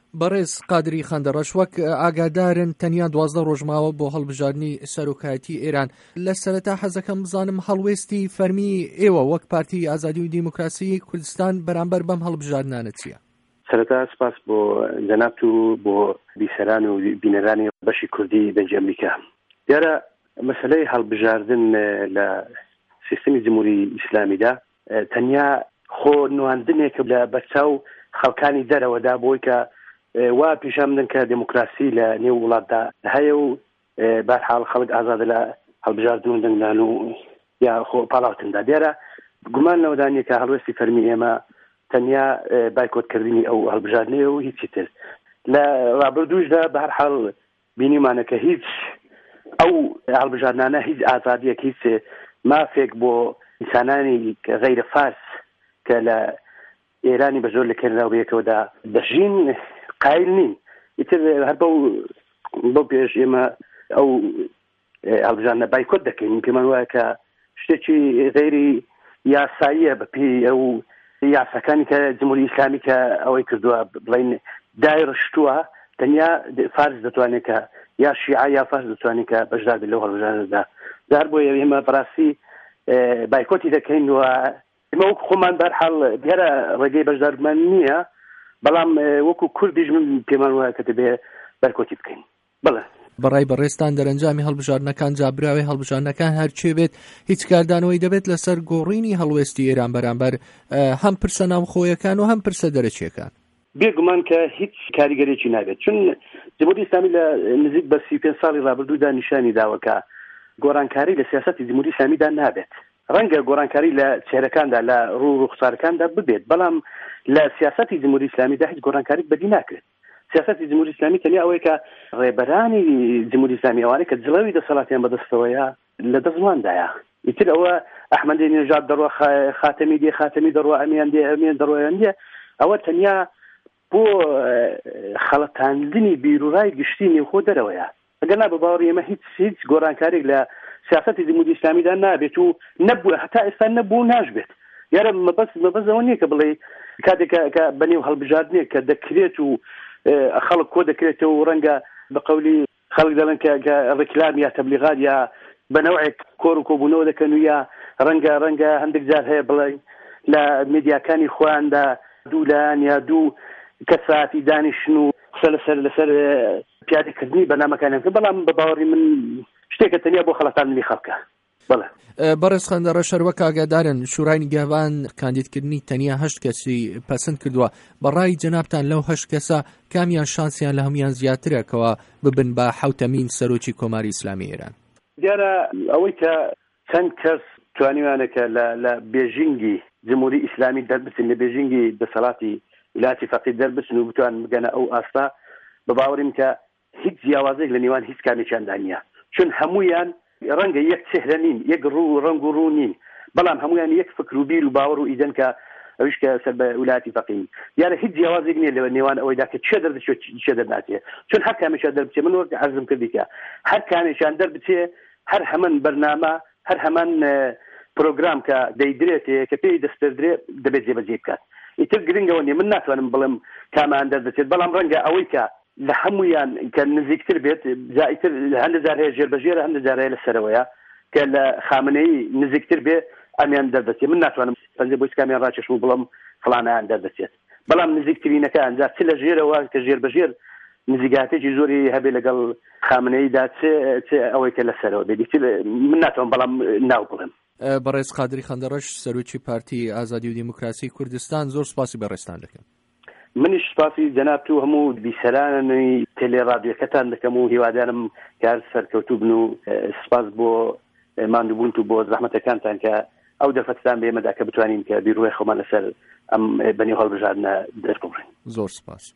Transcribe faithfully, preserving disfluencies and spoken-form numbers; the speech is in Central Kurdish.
بەڕێز قادری خەندەڕەش وەک ئاگادارن تەنیا دوازدە ڕۆژماوە بۆ هەڵبژاردننی سەرۆکایەتی ئێران. لە سەرەتا حەزەکەم بزانم هەڵوێستی فەرمی ئێوە وەک پارتی ئازادی و دیموکراسی کوردستان بەرامبەر بەم هەڵبژاردنانە چییە؟ سەرەتا سپاس بۆ جەنابت و بۆ بیسەران و بینەرانی بەشی کوردی دەنجی ئەمریکا. دیارە مەسەلەی هەڵبژاردن لە سیستەمی جمهوری ئیسلامیدا تەنیا خۆ نواندنێکە لە بەرچاو خەڵکانی دەرەوەدا بۆی کە وا پیشان بدەن کە دموکراسی لە نێو وڵاتدا هەیە و بەرحاڵ خەڵک ئازادە لە هەڵبژاردن و دەنگدان و یا خۆ پاڵاوتندا. دیارە گومان لەوەدانە کە هەڵوێستی فەرمی ئێمە تەنیا بایکۆتکردنی ئەو هەڵبژاردنەیە و هیچی تر. لە ڕابردووشدا بەرحاڵ بینیمانە کە هیچ ئەو هەڵبژاردنانە هیچ ئازادیەک هیچ مافێک بۆ ئینسانانی غەیرە فارس کە لە ئێرانی بە زۆر لە کێنراوەیەکەوەدا دەژین قایل نین. ئیتر هەر بەو بۆ پێش ئێمە ئەو هەڵبژاردنە بایکۆت دەکەین. پێمان وایە کە شتێکی غەیری یاساییە بەپێی ئەو یاساکانی کە جمهوری ئیسلامی کە ئەوەی کردووە بڵین دایڕشتووە تەنیا فارس دەتوانێت کە یا شیعە یا فارس دەتوانێت کە بەشدار بێت لەو هەڵبژاردنەدا. دار بۆیە ئێمە بەڕاستی بایکۆتی دەکەین و ئێمە وەکو خۆمان بەرحاڵ دیارە ڕێگەی بەشداربوومان نییە، بەڵام وەکو کوردیش من پێمان وایە کە دەبێ بایکۆتی بکەین. بڵێ بەڕای بەڕێستان دەرەنجامی هەڵبژاردنەکان جابراوی هەڵبژاردنەکان هەرچێ بێت هیچ کاردانەوەی دەبێت لەسەر گۆڕینی هەڵوێستی ئێران بەرامبەر هەم پرسە ناوخۆیەکان و هەم پرسە دەرەچیەکان. بێگومان کە هیچ کاریگەرێکی نابێت، چون جمهوری ئیسلامی لە نزیک بە سی پێنج ساڵی ڕابردوودا نیشانی داوە کە گۆڕانکاری لە سیاسەتی جمهوری ئیسلامیدا نابێت. ڕەنگە گۆڕانکاری لە چێرەکاندا لە ڕوو ڕوخسارەکاندا ببێت، بەڵام لە سیاسەتی جمهوری ئیسلامیدا هیچ گۆڕانکاری بەدی ناکرێت. سیاسەتی جمهوری ئیسلامی تەنیا ئەوەیە کە ڕێبەرانی جمهوری ئیسلامی ئەوانەی کە جڵەوی دەسەڵاتیان بەدەستەوەیە لە دەستواندایە. ئیتر ئەوە ئەحمەدی نێژاد دەڕوا خاتەمی دێ خاتەمی دەڕوا ئەمیان دێ ئەمیان دەڕۆیان دێ، ئەوە تەنیا بۆ خەڵەتاندنی بیرروڕای گشتی نێوخۆ دەرەوەیە. ئەگەر نا بە باوەڕی ئێمە هیچ هیچ گۆڕانکارێک لە سیاسەتی جمهوری ئیسلامیدا نابێت و نەبوو هەتا ئێستا نەبوو ناشبێت. یارە مەبەست مەبەستەوە نییە کە بڵێ کاتێک کە بەنێو هەڵبژاردنێک کە دەکرێت و خەڵک کۆ دەکرێتەوە و ڕەنگە بە قەولی خەڵک دەڵێن کە ڕێکلام یا تەبلیغات یا بەنەوعێک کۆر و کۆبوونەوە دەکەن و یا ڕەنگە ڕەنگە هەندێک جار هەیە بڵێ لە میدیاکانی خۆیاندا دوو لایەن یا دوو کەساتی دانیشن و قسە لەسەر لەسەر پیادەکردنی بەنامەکانیان کرد، بەڵام بە باوەڕی من شتێکە تەنیا بۆ خەڵەتاندنی خەڵکە. بەڵێ بەڕێز خەندەڕەش هەروەک ئاگادارن شورای نیگەهبان کاندیدکردنی تەنیا هەشت کەسی پەسەند کردووە. بەڕای جەنابتان لەو هەشت کەسە کامیان شانسیان لە هەمویان زیاترەکەوە ببن بە حوتەمین سەرۆکی کۆماری ئیسلامی ئێران؟ دیارە ئەوەی کە چەند کەس توانیوانەکە لە بێژینگی جمهوری ئیسلامی دەربچن، لە بێژینگی دەسەڵاتی ویلایەتی فەقیه دەربچن و بتوان بگەنە ئەو ئاستا، بە باوەڕیم کە هیچ جیاوازێک لە نێوان هیچ کامێکیاندا نییە، چون هەمویان ڕەنگە یەک چهرە نین، یەک ڕوو ڕەنگ و ڕوو نین، بەڵام هەمویان یەک فکر و بیر و باوەڕ و ئیدەن کە ئەویش کە سەر بە ویلایەتی فەقیه. یارە هیچ جیاوازێک نییە لە نێوان ئەوەیدا کە چێ دەردەچێت چێ دەرناچێت، چون هەر کامێکیان دەربچێت من وەک عەرزم کردی کە هەر کامێکیان دەربچێت هەر هەمان بەرنامە هەر هەمان پرۆگرام کە دەیدرێت کە پێی دەستێدرێت دەبێت جێبەجێ بکات. ئیتر گرنگەوە نیە، من ناتوانم بڵێم کامان دەردەچێت، بەڵام ڕەنگە ئەوەی کە لە هەمویان کە نزیکتر بێت جایتر هەندێک جار هەیە ژێربەژێرە هەندێک جار هەیە لەسەرەوەیە کە لە خامنەی نزیکتر بێ ئەمیان دەردەچێت. من ناتوانم پەنجە بۆی کامیان ڕاکێشم و بڵێم فڵانیان دەردەچێت، بەڵام نزیکترینەکە ئەنجا چ لە ژێرەوە کە ژێربەژێر نزیکاتێکی زۆری هەبێ لەگەڵ خامنەیدا چ ئەوەی کە لەسەرەوە بێت. من ناتوانم بەڵام ناو بڵێم. بەڕێز قادری خەندەڕەش سەرۆکی پارتی ئازادی و دیموکراسی کوردستان، زۆر سپاسی بەڕێستان دەکەم. منیش سپاسی جەنابت و هەموو بیسەرانی تێلێڕادیۆکەتان دەکەم و هیوادارم کار سەرکەوتوو بن و سپاس بۆ ماندووبوون و بۆ زەحمەتەکانتان کە ئەو دەرفەتتان بێمەدا کە بتوانین کە بیرروی خۆمان لەسەر ئەم بەنێو هەڵبژاردنە دەربڕین. زۆر سپاس.